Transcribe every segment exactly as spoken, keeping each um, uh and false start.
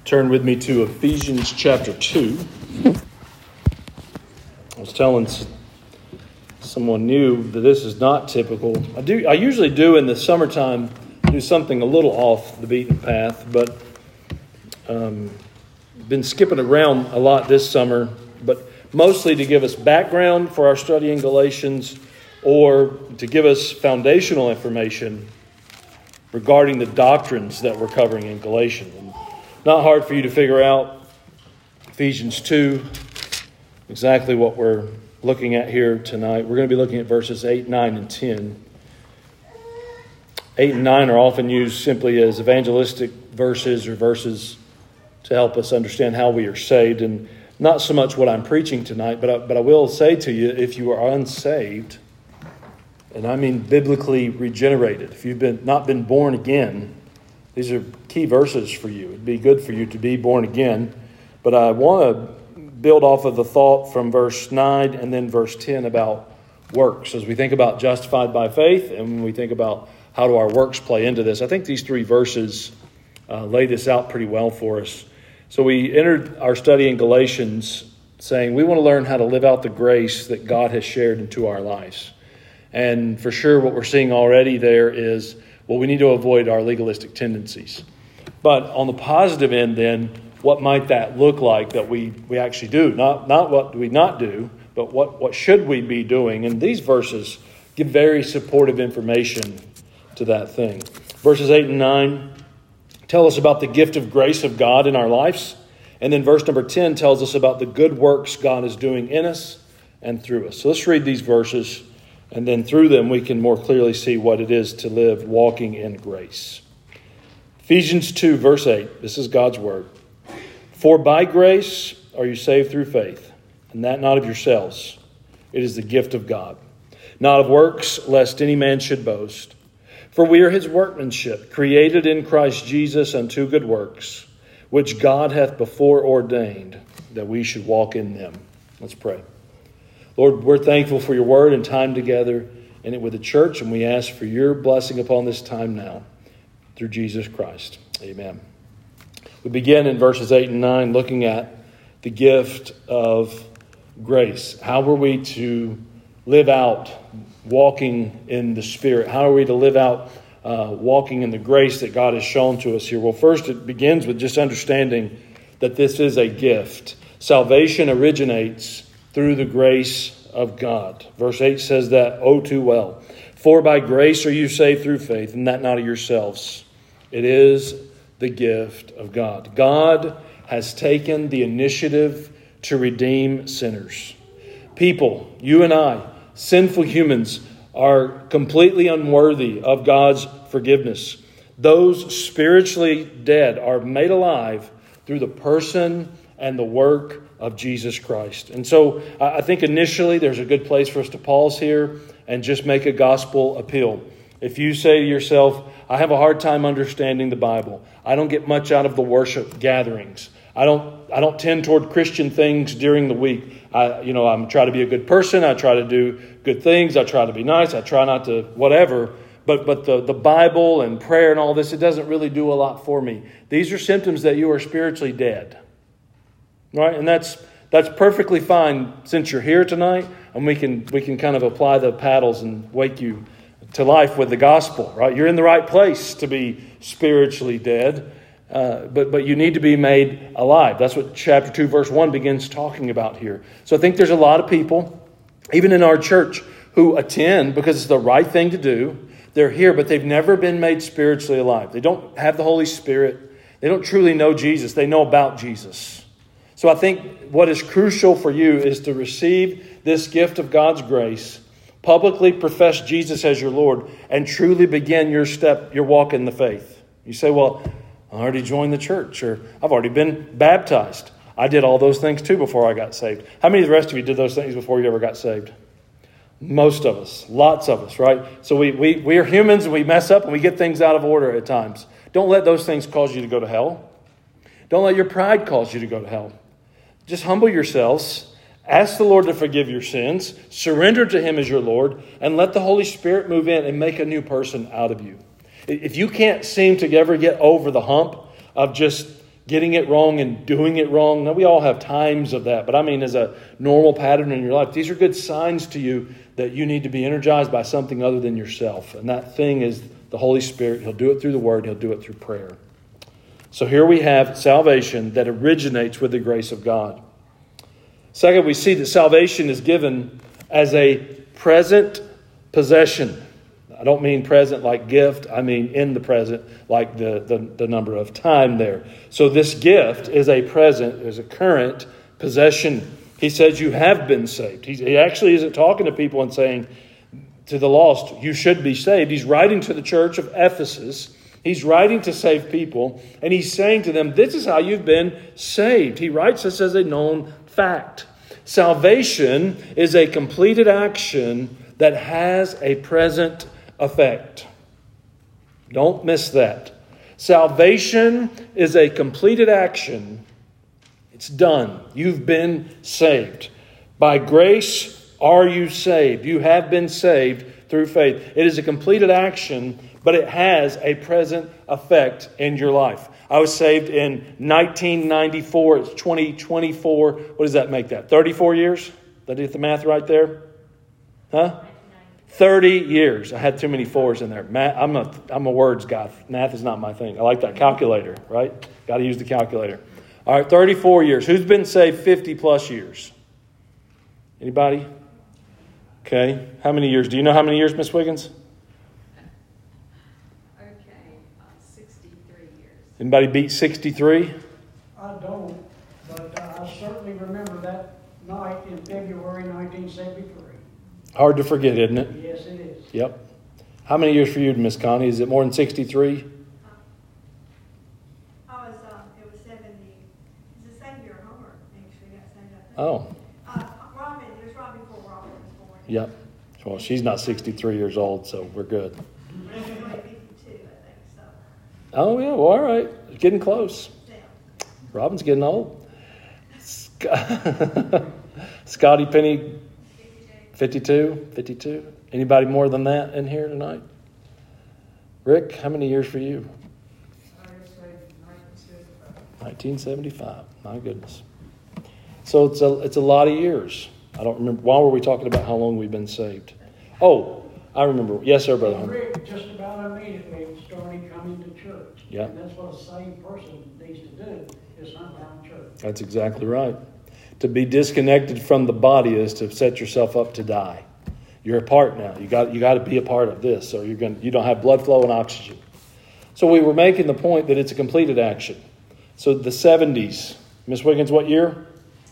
Turn with me to Ephesians chapter two. I was telling someone new that this is not typical. I do. I usually do in the summertime do something a little off the beaten path, but um, been skipping around a lot this summer, but mostly to give us background for our study in Galatians or to give us foundational information regarding the doctrines that we're covering in Galatians. And not hard for you to figure out Ephesians two, exactly what we're looking at here tonight. We're going to be looking at verses eight, nine, and ten. eight and nine are often used simply as evangelistic verses or verses to help us understand how we are saved, and not so much what I'm preaching tonight, but I, but I will say to you, if you are unsaved, and I mean biblically regenerated, if you've been not been born again, these are key verses for you. It'd be good for you to be born again. But I want to build off of the thought from verse nine and then verse ten about works. As we think about justified by faith and when we think about how do our works play into this, I think these three verses uh, lay this out pretty well for us. So we entered our study in Galatians saying we want to learn how to live out the grace that God has shared into our lives. And for sure what we're seeing already there is, well, we need to avoid our legalistic tendencies. But on the positive end then, what might that look like that we, we actually do? Not not what do we not do, but what, what should we be doing? And these verses give very supportive information to that thing. Verses eight and nine tell us about the gift of grace of God in our lives. And then verse number ten tells us about the good works God is doing in us and through us. So let's read these verses, and then through them we can more clearly see what it is to live walking in grace. Ephesians two, verse eight. This is God's word. For by grace are you saved through faith, and that not of yourselves. It is the gift of God, not of works, lest any man should boast. For we are his workmanship, created in Christ Jesus unto good works, which God hath before ordained that we should walk in them. Let's pray. Lord, we're thankful for your word and time together in it with the church, and we ask for your blessing upon this time now through Jesus Christ. Amen. We begin in verses eight and nine looking at the gift of grace. How were we to live out walking in the Spirit? How are we to live out uh, walking in the grace that God has shown to us here? Well, first it begins with just understanding that this is a gift. Salvation originates through the grace of God. Verse eight says that, oh, too well. For by grace are you saved through faith, and that not of yourselves. It is the gift of God. God has taken the initiative to redeem sinners. People, you and I, sinful humans, are completely unworthy of God's forgiveness. Those spiritually dead are made alive through the person and the work of Jesus Christ. And so I think initially there's a good place for us to pause here and just make a gospel appeal. If you say to yourself, I have a hard time understanding the Bible. I don't get much out of the worship gatherings. I don't I don't tend toward Christian things during the week. I you know, I'm try to be a good person. I try to do good things. I try to be nice. I try not to whatever. But but the, the Bible and prayer and all this, it doesn't really do a lot for me. These are symptoms that you are spiritually dead. Right? And that's that's perfectly fine since you're here tonight, and we can we can kind of apply the paddles and wake you to life with the gospel, right? You're in the right place to be spiritually dead, uh, but but you need to be made alive. That's what chapter two, verse one begins talking about here. So I think there's a lot of people, even in our church, who attend because it's the right thing to do. They're here, but they've never been made spiritually alive. They don't have the Holy Spirit. They don't truly know Jesus. They know about Jesus. So I think what is crucial for you is to receive this gift of God's grace, publicly profess Jesus as your Lord, and truly begin your step, your walk in the faith. You say, well, I already joined the church, or I've already been baptized. I did all those things too before I got saved. How many of the rest of you did those things before you ever got saved? Most of us, lots of us, right? So we, we, we are humans and we mess up and we get things out of order at times. Don't let those things cause you to go to hell. Don't let your pride cause you to go to hell. Just humble yourselves. Ask the Lord to forgive your sins, surrender to Him as your Lord, and let the Holy Spirit move in and make a new person out of you. If you can't seem to ever get over the hump of just getting it wrong and doing it wrong. Now, we all have times of that, but I mean as a normal pattern in your life, these are good signs to you that you need to be energized by something other than yourself. And that thing is the Holy Spirit. He'll do it through the Word. He'll do it through prayer. So here we have salvation that originates with the grace of God. Second, we see that salvation is given as a present possession. I don't mean present like gift. I mean in the present, like the, the, the number of time there. So this gift is a present, is a current possession. He says you have been saved. He, he actually isn't talking to people and saying to the lost, you should be saved. He's writing to the church of Ephesus. He's writing to save people. And he's saying to them, this is how you've been saved. He writes this as a known fact. Salvation is a completed action that has a present effect. Don't miss that. Salvation is a completed action. It's done. You've been saved. By grace are you saved. You have been saved through faith. It is a completed action, but it has a present effect in your life. I was saved in nineteen ninety-four. It's twenty twenty-four. What does that make that? thirty-four years? Did I get the math right there? Huh? thirty years. I had too many fours in there. Math, I'm a, I'm a words guy. Math is not my thing. I like that calculator, right? Got to use the calculator. All right, thirty-four years. Who's been saved fifty plus years? Anybody? Okay. How many years? Do you know how many years, Miss Wiggins? Anybody beat sixty-three? I don't, but uh, I certainly remember that night in February nineteen seventy-three. Hard to forget, isn't it? Yes, it is. Yep. How many years for you, Miss Connie? Is it more than sixty-three? Uh, I was, um, it was seventy. It's the same year Homer actually got saved, I think. Oh. Uh, Robin, it was right before Robin was born. Yep. Well, she's not sixty-three years old, so we're good. fifty-two, I think, so. Oh, yeah. Well, all right. Getting close. Yeah. Robin's getting old. Scott- Scotty Penny, fifty-two. fifty-two. Anybody more than that in here tonight? Rick, how many years for you? nineteen seventy-five. My goodness. So it's a it's a lot of years. I don't remember. Why were we talking about how long we've been saved? Oh, I remember. Yes, sir, Brother Hunter. Rick just about immediately started coming to church. Yeah. And that's what a saved person needs to do, is hunt down church. That's exactly right. To be disconnected from the body is to set yourself up to die. You're a part now. You got you got to be a part of this, or you're going you don't have blood flow and oxygen. So we were making the point that it's a completed action. So the seventies, Miss Wiggins, what year?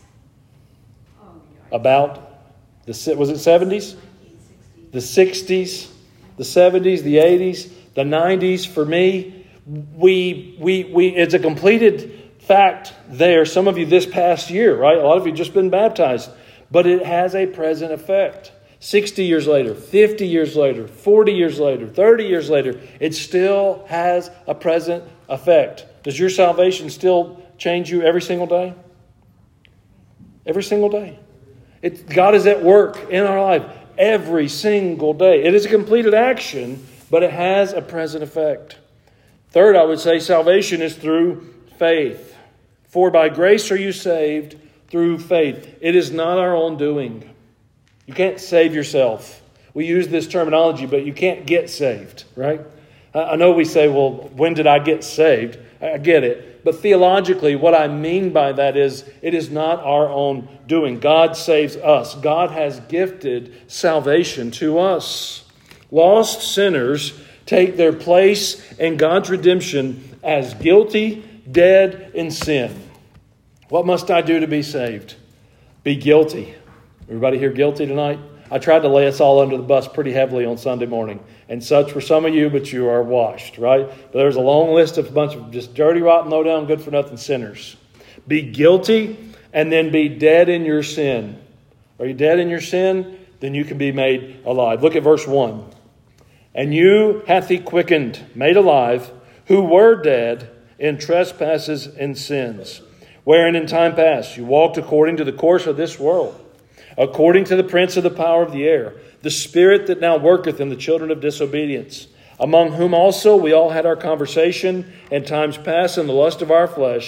About the was it seventies? The sixties, the seventies, the eighties, the nineties. For me, we we we it's a completed fact there. Some of you this past year, right? A lot of you just been baptized, but it has a present effect. sixty years later, fifty years later, forty years later, thirty years later, it still has a present effect. Does your salvation still change you every single day? Every single day. It, God is at work in our life every single day. It is a completed action, but it has a present effect. Third, I would say salvation is through faith. For by grace are you saved through faith. It is not our own doing. You can't save yourself. We use this terminology, but you can't get saved, right? I know we say, well, when did I get saved? I get it. But theologically, what I mean by that is it is not our own doing. God saves us. God has gifted salvation to us. Lost sinners take their place in God's redemption as guilty, dead in sin. What must I do to be saved? Be guilty. Everybody here guilty tonight? I tried to lay us all under the bus pretty heavily on Sunday morning. And such for some of you, but you are washed, right? But there's a long list of a bunch of just dirty, rotten, low-down, good-for-nothing sinners. Be guilty and then be dead in your sin. Are you dead in your sin? Then you can be made alive. Look at verse one. And you hath he quickened, made alive, who were dead in trespasses and sins, wherein in time past you walked according to the course of this world, according to the prince of the power of the air, the spirit that now worketh in the children of disobedience, among whom also we all had our conversation in times past in the lust of our flesh,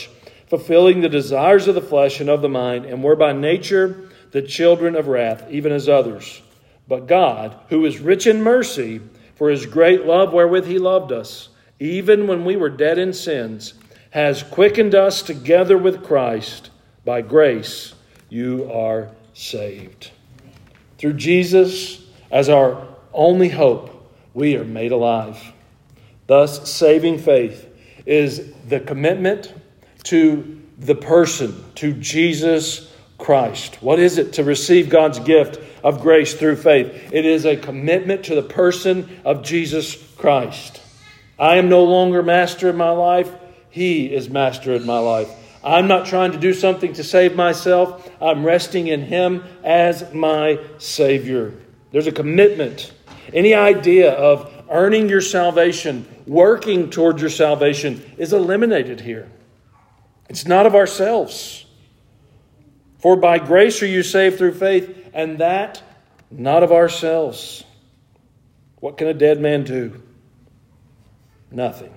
fulfilling the desires of the flesh and of the mind, and were by nature the children of wrath, even as others. But God, who is rich in mercy, for his great love wherewith he loved us, even when we were dead in sins, has quickened us together with Christ. By grace you are saved. Through Jesus as our only hope, we are made alive. Thus, saving faith is the commitment to the person, to Jesus Christ. What is it to receive God's gift of grace through faith? It is a commitment to the person of Jesus Christ. I am no longer master of my life. He is master of my life. I'm not trying to do something to save myself. I'm resting in Him as my Savior. There's a commitment. Any idea of earning your salvation, working towards your salvation, is eliminated here. It's not of ourselves. For by grace are you saved through faith, and that not of ourselves. What can a dead man do? Nothing.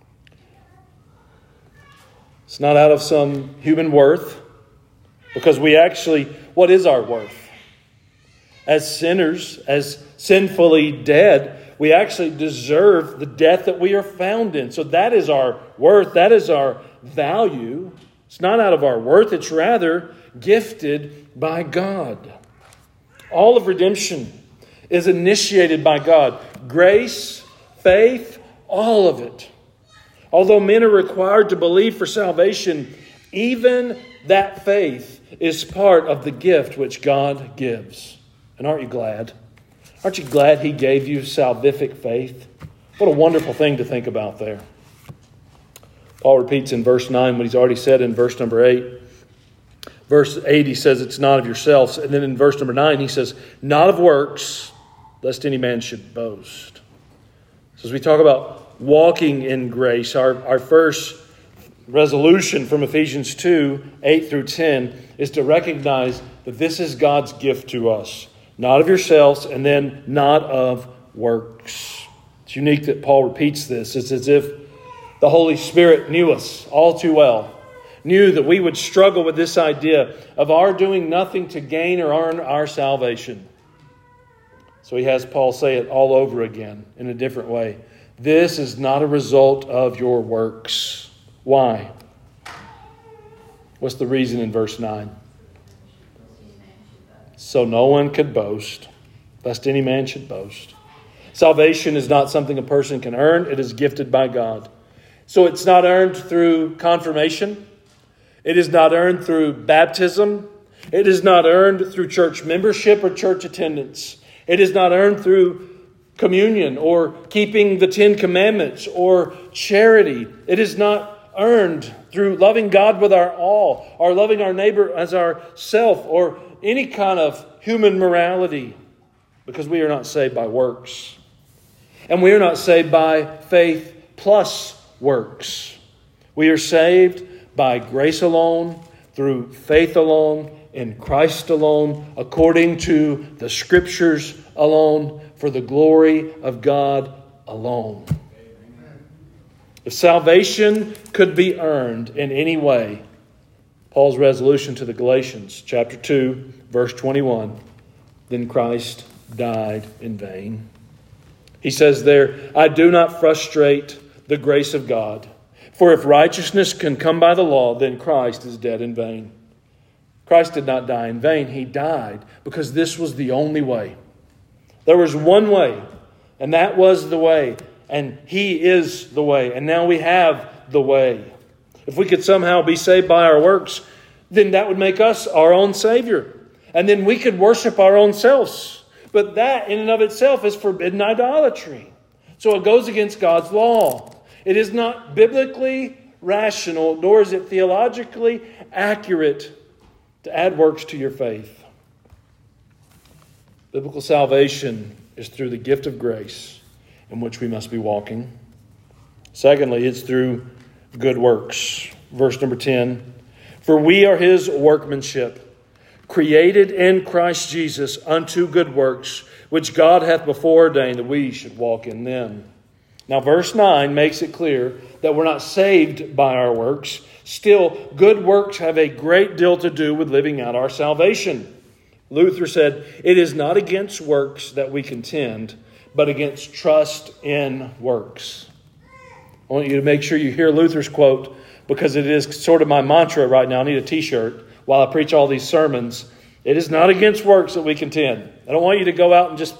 It's not out of some human worth, because we actually, what is our worth? As sinners, as sinfully dead, we actually deserve the death that we are found in. So that is our worth. That is our value. It's not out of our worth. It's rather gifted by God. All of redemption is initiated by God. Grace, faith, all of it. Although men are required to believe for salvation, even that faith is part of the gift which God gives. And aren't you glad? Aren't you glad He gave you salvific faith? What a wonderful thing to think about there. Paul repeats in verse nine what he's already said in verse number eight. Verse eight, he says, it's not of yourselves. And then in verse number nine, he says, not of works, lest any man should boast. So as we talk about walking in grace, our, our first resolution from Ephesians two, eight through ten, is to recognize that this is God's gift to us. Not of yourselves, and then not of works. It's unique that Paul repeats this. It's as if the Holy Spirit knew us all too well. Knew that we would struggle with this idea of our doing nothing to gain or earn our salvation. So he has Paul say it all over again in a different way. This is not a result of your works. Why? What's the reason in verse nine? So no one could boast, lest any man should boast. Salvation is not something a person can earn. It is gifted by God. So it's not earned through confirmation. It is not earned through baptism. It is not earned through church membership or church attendance. It is not earned through communion or keeping the Ten Commandments or charity. It is not earned through loving God with our all or loving our neighbor as ourself or any kind of human morality, because we are not saved by works. And we are not saved by faith plus works. We are saved by grace alone, through faith alone, in Christ alone, according to the Scriptures alone, for the glory of God alone. If salvation could be earned in any way, Paul's resolution to the Galatians, chapter two, verse twenty-one, then Christ died in vain. He says there, I do not frustrate the grace of God. For if righteousness can come by the law, then Christ is dead in vain. Christ did not die in vain. He died because this was the only way. There was one way, and that was the way. And He is the way. And now we have the way. If we could somehow be saved by our works, then that would make us our own Savior. And then we could worship our own selves. But that in and of itself is forbidden idolatry. So it goes against God's law. It is not biblically rational, nor is it theologically accurate to add works to your faith. Biblical salvation is through the gift of grace in which we must be walking. Secondly, it's through good works. Verse number ten. For we are His workmanship, created in Christ Jesus unto good works, which God hath before ordained that we should walk in them. Now, verse nine makes it clear that we're not saved by our works. Still, good works have a great deal to do with living out our salvation. Luther said, "It is not against works that we contend, but against trust in works." I want you to make sure you hear Luther's quote, because it is sort of my mantra right now. I need a t-shirt while I preach all these sermons. It is not against works that we contend. I don't want you to go out and just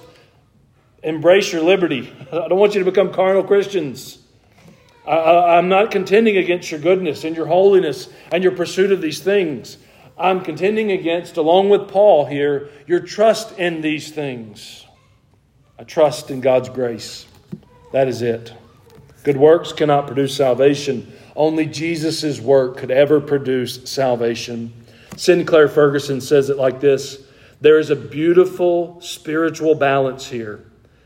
embrace your liberty. I don't want you to become carnal Christians. I, I, I'm not contending against your goodness and your holiness and your pursuit of these things. I'm contending against, along with Paul here, your trust in these things. I trust in God's grace. That is it. Good works cannot produce salvation. Only Jesus' work could ever produce salvation. Sinclair Ferguson says it like this: there is a beautiful spiritual balance here.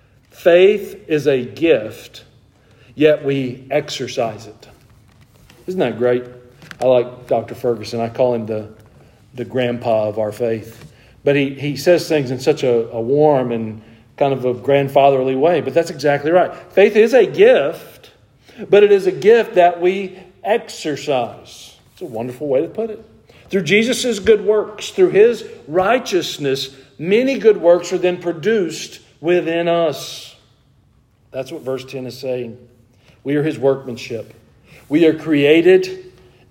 Faith is a gift, yet we exercise it. Isn't that great? I like Doctor Ferguson. I call him the, the grandpa of our faith. But he, he says things in such a, a warm and kind of a grandfatherly way. But that's exactly right. Faith is a gift, but it is a gift that we exercise. It's a wonderful way to put it. Through Jesus' good works, through His righteousness, many good works are then produced within us. That's what verse ten is saying. We are His workmanship. We are created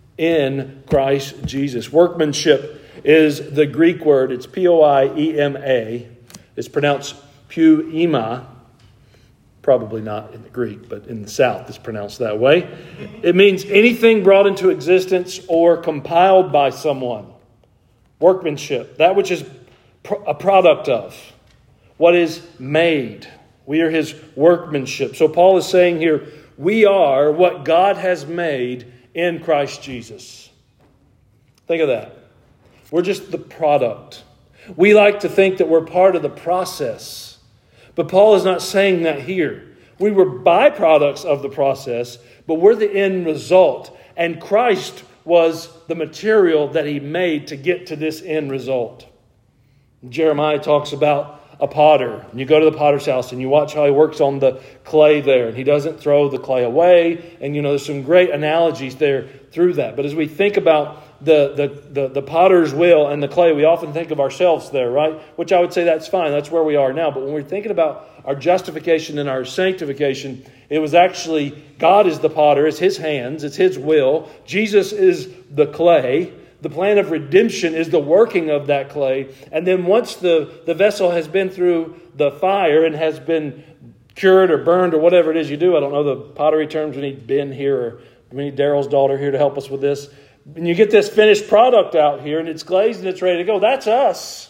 in Christ Jesus. Workmanship is the Greek word. It's P O I E M A. It's pronounced poema. Probably not in the Greek, but in the South it's pronounced that way. It means anything brought into existence or compiled by someone. Workmanship, that which is a product of, what is made. We are His workmanship. So Paul is saying here, we are what God has made in Christ Jesus. Think of that. We're just the product. We like to think that we're part of the process. But Paul is not saying that here. We were byproducts of the process, but we're the end result. And Christ was the material that He made to get to this end result. Jeremiah talks about a potter. And you go to the potter's house and you watch how he works on the clay there. And he doesn't throw the clay away. And you know, there's some great analogies there through that. But as we think about the, the, the, the potter's wheel and the clay, we often think of ourselves there, right? Which I would say that's fine. That's where we are now. But when we're thinking about our justification and our sanctification, it was actually God is the potter. It's His hands. It's His will. Jesus is the clay. The plan of redemption is the working of that clay. And then once the, the vessel has been through the fire and has been cured or burned or whatever it is you do, I don't know the pottery terms. We need Ben here, or we need Daryl's daughter here to help us with this. And you get this finished product out here and it's glazed and it's ready to go. That's us.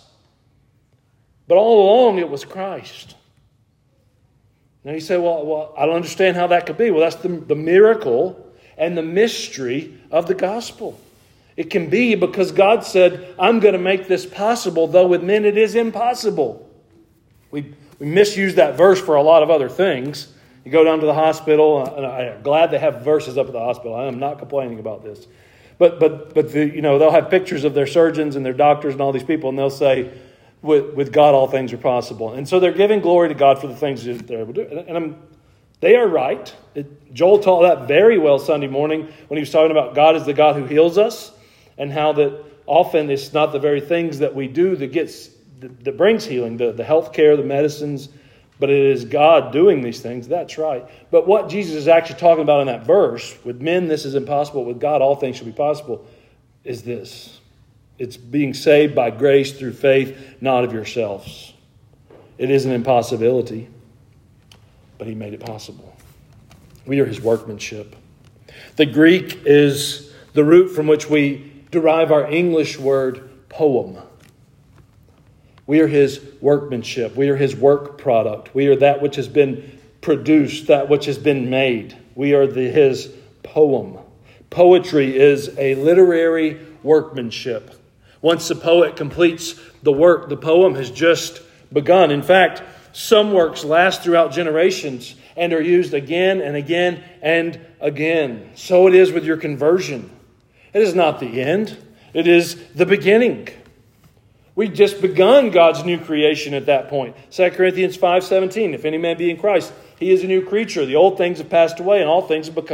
But all along it was Christ. Now you say, well, well, I don't understand how that could be. Well, that's the, the miracle and the mystery of the gospel. It can be because God said, I'm going to make this possible, though with men it is impossible. We, we misuse that verse for a lot of other things. You go down to the hospital, and I'm glad they have verses up at the hospital. I am not complaining about this. But but but the, you know, they'll have pictures of their surgeons and their doctors and all these people, and they'll say, with, with God all things are possible. And so they're giving glory to God for the things that they're able to do. And I'm, they are right. It, Joel taught that very well Sunday morning when he was talking about God is the God who heals us, and how that often it's not the very things that we do that gets that, that brings healing, the, the health care, the medicines, but it is God doing these things. That's right. But what Jesus is actually talking about in that verse, with men this is impossible, with God all things should be possible, is this. It's being saved by grace through faith, not of yourselves. It is an impossibility, but He made it possible. We are His workmanship. The Greek is the root from which we derive our English word poem. We are His workmanship. We are His work product. We are that which has been produced, that which has been made. We are the, His poem. Poetry is a literary workmanship. Once the poet completes the work, the poem has just begun. In fact, some works last throughout generations and are used again and again and again. So it is with your conversion. It is not the end. It is the beginning. We've just begun God's new creation at that point. Second Corinthians five seventeen, if any man be in Christ, he is a new creature. The old things have passed away and all things have become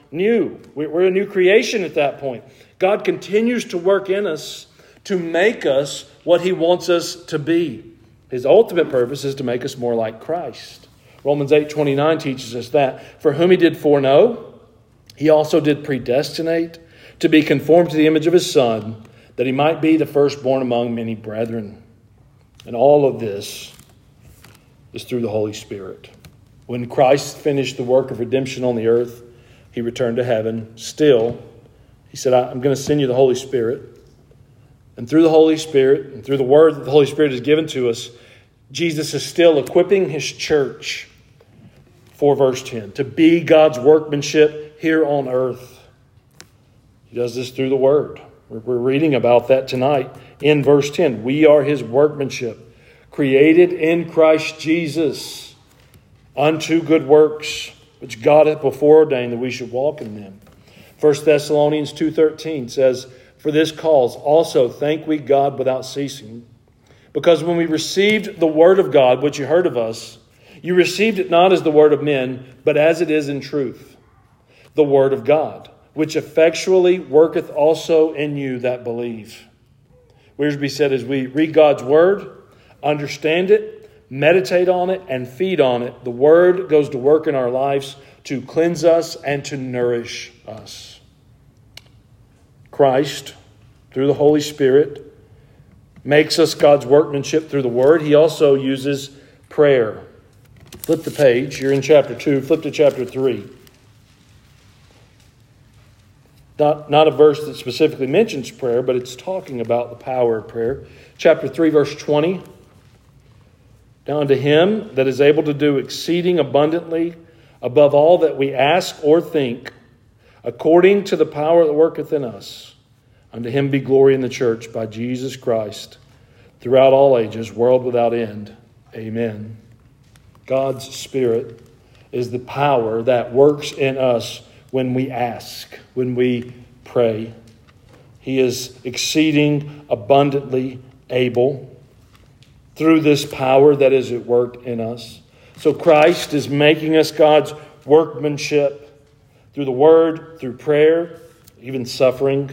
new. We're a new creation at that point. God continues to work in us to make us what He wants us to be. His ultimate purpose is to make us more like Christ. Romans eight twenty-nine teaches us that. For whom He did foreknow, He also did predestinate to be conformed to the image of His Son, that He might be the firstborn among many brethren. And all of this is through the Holy Spirit. When Christ finished the work of redemption on the earth, He returned to heaven. Still, He said, I'm going to send you the Holy Spirit. And through the Holy Spirit, and through the Word that the Holy Spirit has given to us, Jesus is still equipping His church for verse ten, to be God's workmanship here on earth. He does this through the Word. We're reading about that tonight in verse ten. We are His workmanship, created in Christ Jesus unto good works, which God hath before ordained that we should walk in them. First Thessalonians two thirteen says, for this cause also thank we God without ceasing, because when we received the word of God, which you heard of us, you received it not as the word of men, but as it is in truth, the word of God, which effectually worketh also in you that believe. Wiersbe said, as we read God's word, understand it, meditate on it, and feed on it, the word goes to work in our lives to cleanse us and to nourish us. Christ, through the Holy Spirit, makes us God's workmanship through the Word. He also uses prayer. Flip the page. You're in chapter two. Flip to chapter three. Not, not a verse that specifically mentions prayer, but it's talking about the power of prayer. Chapter three, verse twenty. Now unto Him that is able to do exceeding abundantly above all that we ask or think, according to the power that worketh in us, unto Him be glory in the church by Jesus Christ, throughout all ages, world without end. Amen. God's Spirit is the power that works in us when we ask, when we pray. He is exceeding abundantly able through this power that is at work in us. So Christ is making us God's workmanship through the Word, through prayer, even suffering.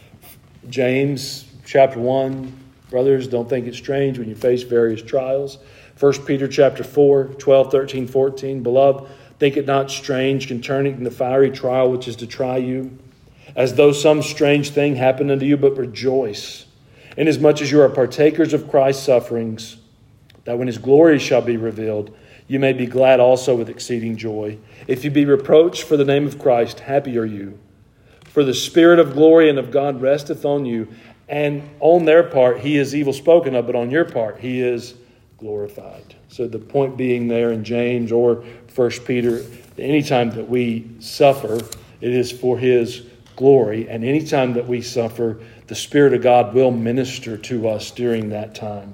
James chapter one, brothers, don't think it strange when you face various trials. First Peter chapter four, twelve, thirteen, fourteen. Beloved, think it not strange concerning the fiery trial which is to try you, as though some strange thing happened unto you, but rejoice, inasmuch as you are partakers of Christ's sufferings, that when His glory shall be revealed, you may be glad also with exceeding joy. If you be reproached for the name of Christ, happy are you. For the Spirit of glory and of God resteth on you, and on their part He is evil spoken of, but on your part He is glorified. So the point being there in James or First Peter, anytime that we suffer, it is for His glory. And anytime that we suffer, the Spirit of God will minister to us during that time.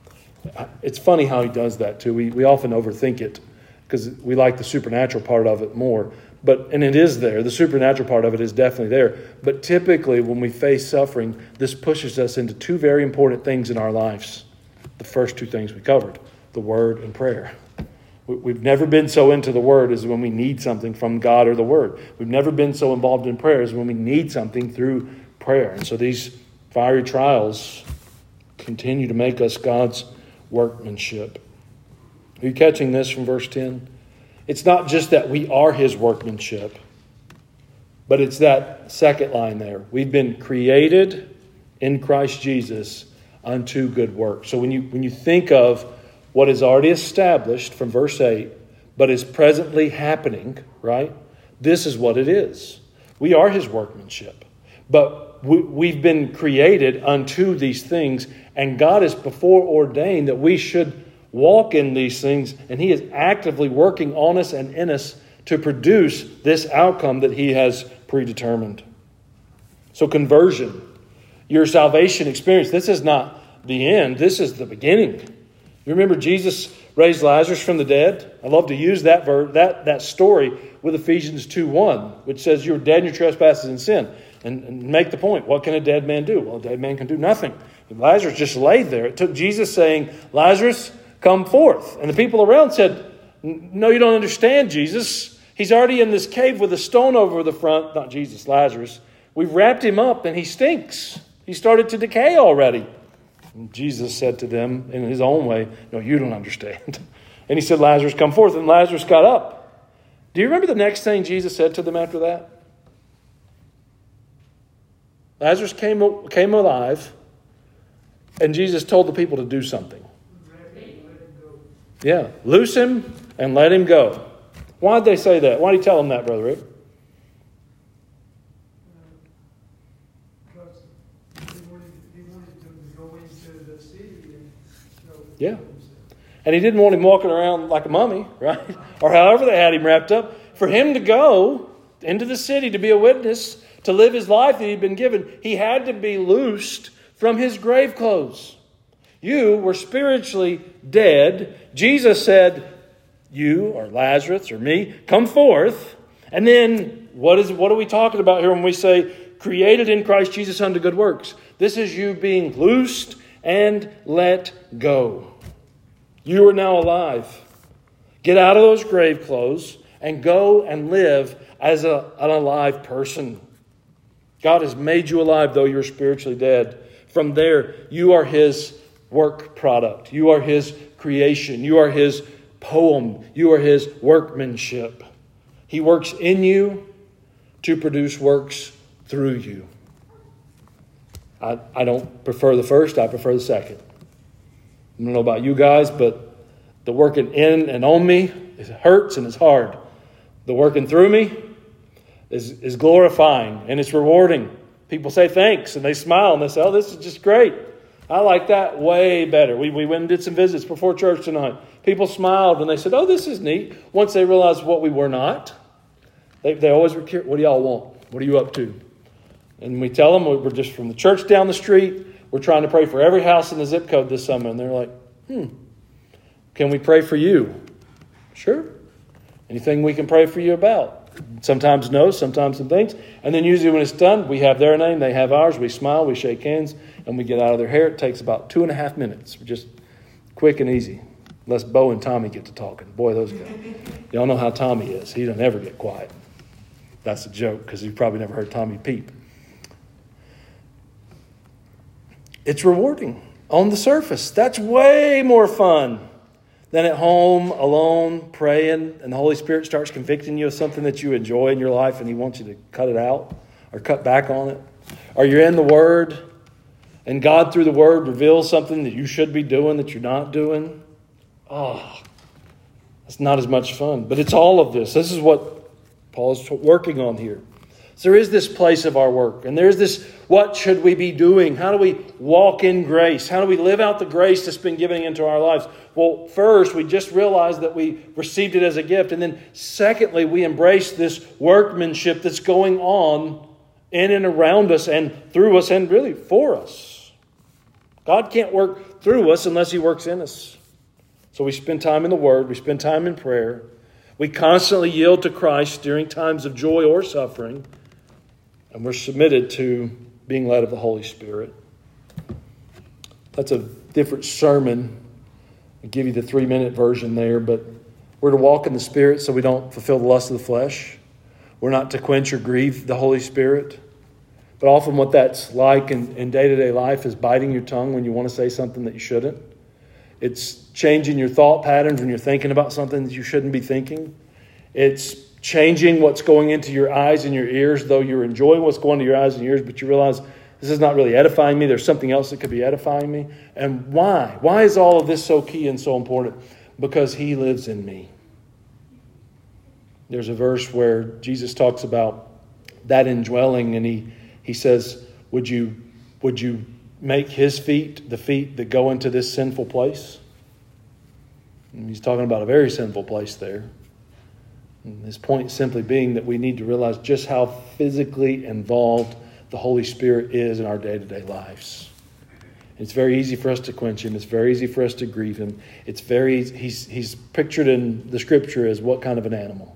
It's funny how He does that too. We we often overthink it because we like the supernatural part of it more. But and it is there. The supernatural part of it is definitely there. But typically when we face suffering, this pushes us into two very important things in our lives. The first two things we covered, the Word and prayer. We've never been so into the Word as when we need something from God or the Word. We've never been so involved in prayer as when we need something through prayer. And so these fiery trials continue to make us God's workmanship. Are you catching this from verse ten? It's not just that we are His workmanship, but it's that second line there. We've been created in Christ Jesus unto good works. So when you when you think of what is already established from verse eight, but is presently happening, right? This is what it is. We are His workmanship, but we, we've been created unto these things, and God has before ordained that we should walk in these things, and He is actively working on us and in us to produce this outcome that He has predetermined. So conversion, your salvation experience, this is not the end, this is the beginning. You remember Jesus raised Lazarus from the dead? I love to use that verse, that, that story with Ephesians two one, which says you were dead in your trespasses and sin. And, and make the point, what can a dead man do? Well, a dead man can do nothing. Lazarus just laid there. It took Jesus saying, Lazarus, come forth. And the people around said, no, you don't understand, Jesus. He's already in this cave with a stone over the front. Not Jesus, Lazarus. We've wrapped him up and he stinks. He started to decay already. And Jesus said to them in his own way, no, you don't understand. And he said, Lazarus, come forth. And Lazarus got up. Do you remember the next thing Jesus said to them after that? Lazarus came, came alive, and Jesus told the people to do something. Yeah, loose him and let him go. Why did they say that? Why did he tell them that, Brother Rick? Because he wanted, he wanted them to go into the city and show Yeah. themselves. And he didn't want him walking around like a mummy, right? Or however they had him wrapped up. For him to go into the city to be a witness, to live his life that he'd been given, he had to be loosed from his grave clothes. You were spiritually dead. Jesus said, you or Lazarus or me, come forth. And then what is what are we talking about here when we say created in Christ Jesus unto good works? This is you being loosed and let go. You are now alive. Get out of those grave clothes and go and live as a, an alive person. God has made you alive, though you're spiritually dead. From there, you are His work product. You are His creation. You are His poem. You are His workmanship. He works in you to produce works through you. I, I don't prefer the first. I prefer the second. I don't know about you guys, but the working in and on me, it hurts and it's hard. The working through me is, is glorifying and it's rewarding. People say thanks and they smile and they say, oh, this is just great. I like that way better. We, we went and did some visits before church tonight. People smiled and they said, oh, this is neat. Once they realized what we were not, they, they always were curious. What do y'all want? What are you up to? And we tell them we're just from the church down the street. We're trying to pray for every house in the zip code this summer. And they're like, hmm, can we pray for you? Sure. Anything we can pray for you about? Sometimes no, sometimes some things. And then usually when it's done, we have their name, they have ours. We smile, we shake hands, and we get out of their hair. It takes about two and a half minutes. We're just quick and easy. Unless Bo and Tommy get to talking. Boy, those guys. Y'all know how Tommy is. He doesn't ever get quiet. That's a joke because you've probably never heard Tommy peep. It's rewarding on the surface. That's way more fun than at home, alone, praying, and the Holy Spirit starts convicting you of something that you enjoy in your life and He wants you to cut it out or cut back on it. Or you're in the Word and God through the Word reveals something that you should be doing that you're not doing. Oh, it's not as much fun. But it's all of this. This is what Paul is working on here. So there is this place of our work. And there's this, what should we be doing? How do we walk in grace? How do we live out the grace that's been given into our lives? Well, first, we just realize that we received it as a gift. And then secondly, we embrace this workmanship that's going on in and around us and through us and really for us. God can't work through us unless He works in us. So we spend time in the Word. We spend time in prayer. We constantly yield to Christ during times of joy or suffering. And we're submitted to being led of the Holy Spirit. That's a different sermon. I'll give you the three-minute version there. But we're to walk in the Spirit so we don't fulfill the lust of the flesh. We're not to quench or grieve the Holy Spirit. But often what that's like in, in day-to-day life is biting your tongue when you want to say something that you shouldn't. It's changing your thought patterns when you're thinking about something that you shouldn't be thinking. It's changing what's going into your eyes and your ears, though you're enjoying what's going to your eyes and ears, but you realize this is not really edifying me. There's something else that could be edifying me. And why? Why is all of this so key and so important? Because He lives in me. There's a verse where Jesus talks about that indwelling, and he, he says, would you, would you make His feet the feet that go into this sinful place? And He's talking about a very sinful place there. And his point simply being that we need to realize just how physically involved the Holy Spirit is in our day-to-day lives. It's very easy for us to quench Him. It's very easy for us to grieve Him. It's very easy. He's, he's pictured in the Scripture as what kind of an animal?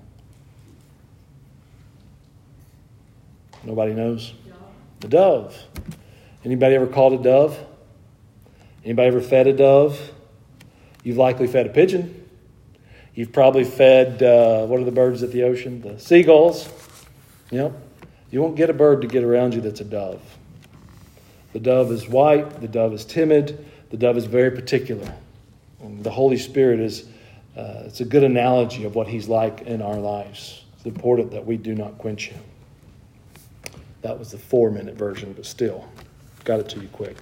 Nobody knows? The dove. Anybody ever caught a dove? Anybody ever fed a dove? You've likely fed a pigeon. You've probably fed, uh, what are the birds at the ocean? The seagulls. Yep. You won't get a bird to get around you that's a dove. The dove is white. The dove is timid. The dove is very particular. And the Holy Spirit is, uh, it's a good analogy of what He's like in our lives. It's important that we do not quench Him. That was the four-minute version, but still, got it to you quick.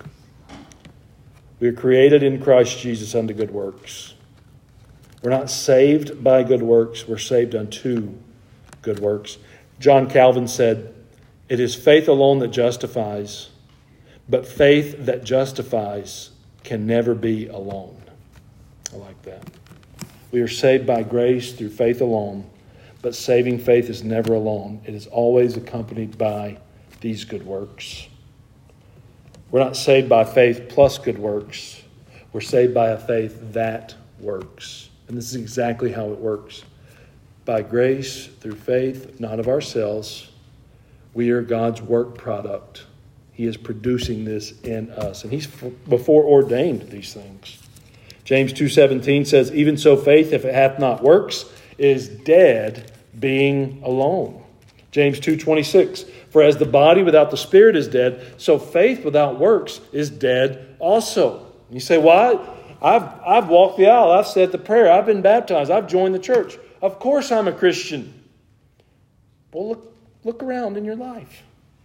We are created in Christ Jesus unto good works. We're not saved by good works. We're saved unto good works. John Calvin said, "It is faith alone that justifies, but faith that justifies can never be alone." I like that. We are saved by grace through faith alone, but saving faith is never alone. It is always accompanied by these good works. We're not saved by faith plus good works. We're saved by a faith that works. And this is exactly how it works. By grace, through faith, not of ourselves, we are God's work product. He is producing this in us. And He's before ordained these things. James two seventeen says, "Even so faith, if it hath not works, is dead, being alone." James two twenty-six, "For as the body without the spirit is dead, so faith without works is dead also." You say, "Why? I've, I've walked the aisle. I've said the prayer. I've been baptized. I've joined the church. Of course I'm a Christian." Well, look, look around in your life.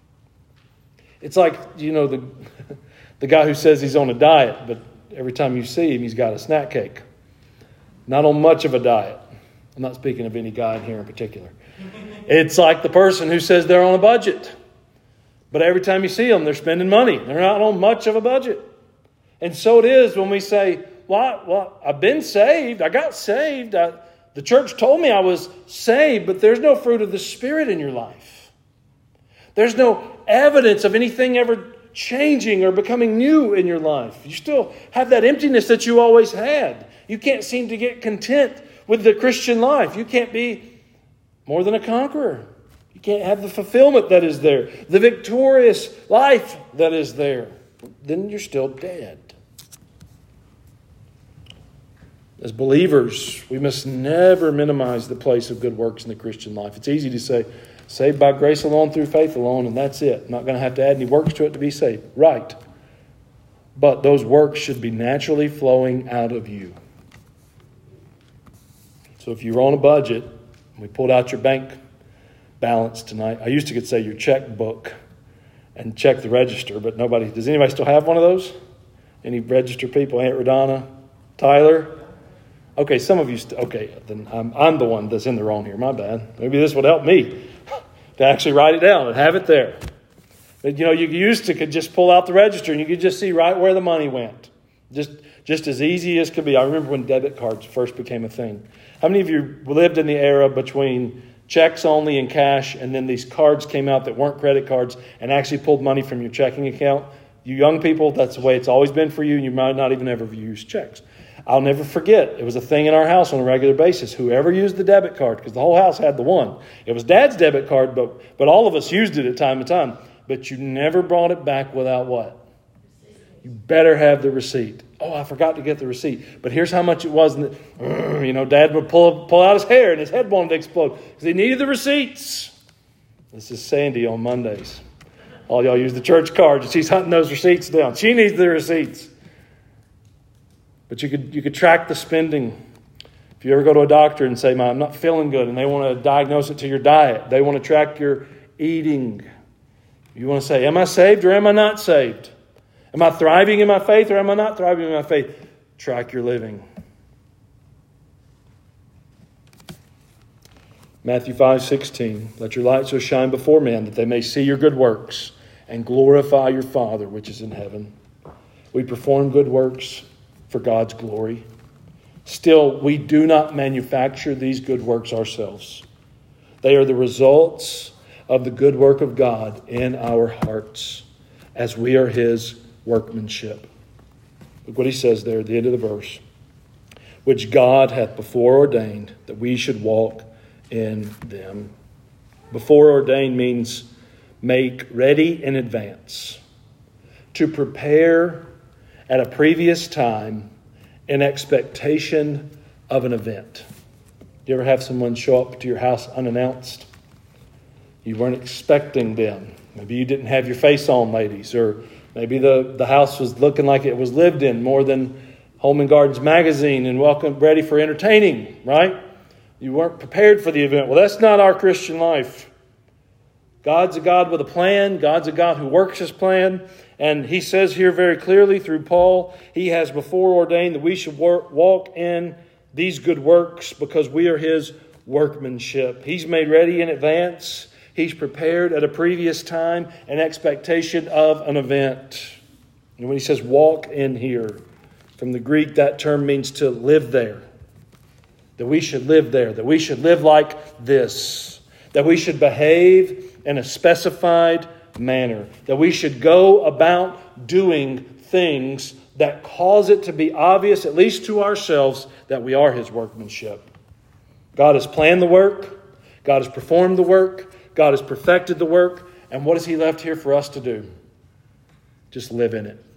It's like, you know, the, the guy who says he's on a diet, but every time you see him, he's got a snack cake. Not on much of a diet. I'm not speaking of any guy in here in particular. It's like the person who says they're on a budget. But every time you see them, they're spending money. They're not on much of a budget. And so it is when we say, well, well I've been saved. I got saved. I, the church told me I was saved, but there's no fruit of the Spirit in your life. There's no evidence of anything ever changing or becoming new in your life. You still have that emptiness that you always had. You can't seem to get content with the Christian life. You can't be more than a conqueror. You can't have the fulfillment that is there, the victorious life that is there. Then you're still dead. As believers, we must never minimize the place of good works in the Christian life. It's easy to say, saved by grace alone, through faith alone, and that's it. I'm not going to have to add any works to it to be saved. Right. But those works should be naturally flowing out of you. So if you're on a budget, we pulled out your bank balance tonight. I used to could say your checkbook and check the register, but nobody, does anybody still have one of those? Any register people? Aunt Rodonna? Tyler? Okay, some of you, st- okay, then I'm, I'm the one that's in the wrong here. My bad. Maybe this would help me to actually write it down and have it there. But, you know, you used to could just pull out the register and you could just see right where the money went. Just, just as easy as could be. I remember when debit cards first became a thing. How many of you lived in the era between checks only and cash, and then these cards came out that weren't credit cards and actually pulled money from your checking account? You young people, that's the way it's always been for you, and you might not even ever use checks. I'll never forget, it was a thing in our house on a regular basis. Whoever used the debit card, because the whole house had the one. It was Dad's debit card, but, but all of us used it at time to time. But you never brought it back without what? You better have the receipt. Oh, I forgot to get the receipt. But here's how much it was. And you know, Dad would pull, pull out his hair and his head wanted to explode because he needed the receipts. This is Sandy on Mondays. All y'all use the church cards and she's hunting those receipts down. She needs the receipts. But you could you could track the spending. If you ever go to a doctor and say, I'm not feeling good, and they want to diagnose it to your diet, they want to track your eating. You want to say, am I saved or am I not saved? Am I thriving in my faith or am I not thriving in my faith? Track your living. Matthew five sixteen, let your light so shine before men that they may see your good works and glorify your Father which is in heaven. We perform good works for God's glory. Still, we do not manufacture these good works ourselves. They are the results of the good work of God in our hearts as we are His workmanship. Look what he says there at the end of the verse. Which God hath before ordained that we should walk in them. Before ordained means make ready in advance. To prepare at a previous time in expectation of an event. Do you ever have someone show up to your house unannounced? You weren't expecting them. Maybe you didn't have your face on, ladies. Or maybe the, the house was looking like it was lived in more than Home and Gardens magazine and welcome, ready for entertaining, right? You weren't prepared for the event. Well, that's not our Christian life. God's a God with a plan. God's a God who works His plan. And He says here very clearly through Paul, He has before ordained that we should work, walk in these good works because we are His workmanship. He's made ready in advance. He's prepared at a previous time an expectation of an event. And when He says walk in here, from the Greek, that term means to live there. That we should live there. That we should live like this. That we should behave in a specified manner. That we should go about doing things that cause it to be obvious, at least to ourselves, that we are His workmanship. God has planned the work. God has performed the work. God has perfected the work. And what has He left here for us to do? Just live in it.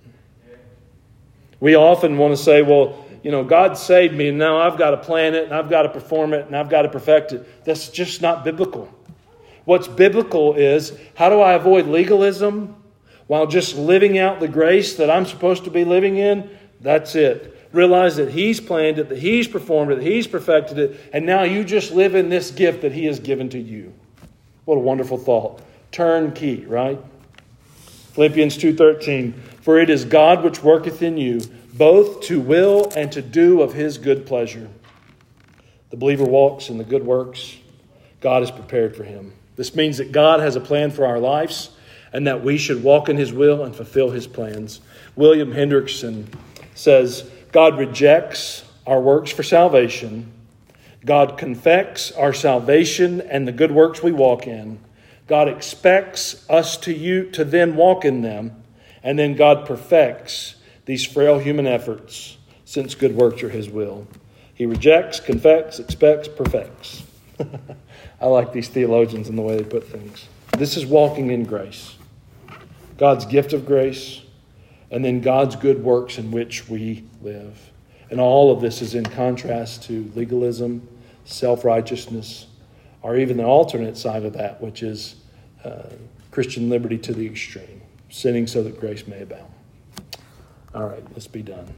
We often want to say, well, you know, God saved me and now I've got to plan it and I've got to perform it and I've got to perfect it. That's just not biblical. What's biblical is, how do I avoid legalism while just living out the grace that I'm supposed to be living in? That's it. Realize that He's planned it, that He's performed it, that He's perfected it, and now you just live in this gift that He has given to you. What a wonderful thought. Turnkey, right? Philippians two thirteen, for it is God which worketh in you, both to will and to do of His good pleasure. The believer walks in the good works God has prepared for him. This means that God has a plan for our lives and that we should walk in His will and fulfill His plans. William Hendrickson says, God rejects our works for salvation. God confects our salvation and the good works we walk in. God expects us to you to then walk in them. And then God perfects these frail human efforts, since good works are His will. He rejects, confects, expects, perfects. I like these theologians and the way they put things. This is walking in grace. God's gift of grace, and then God's good works in which we live. And all of this is in contrast to legalism, self-righteousness, or even the alternate side of that, which is uh, Christian liberty to the extreme, sinning so that grace may abound. All right, let's be done.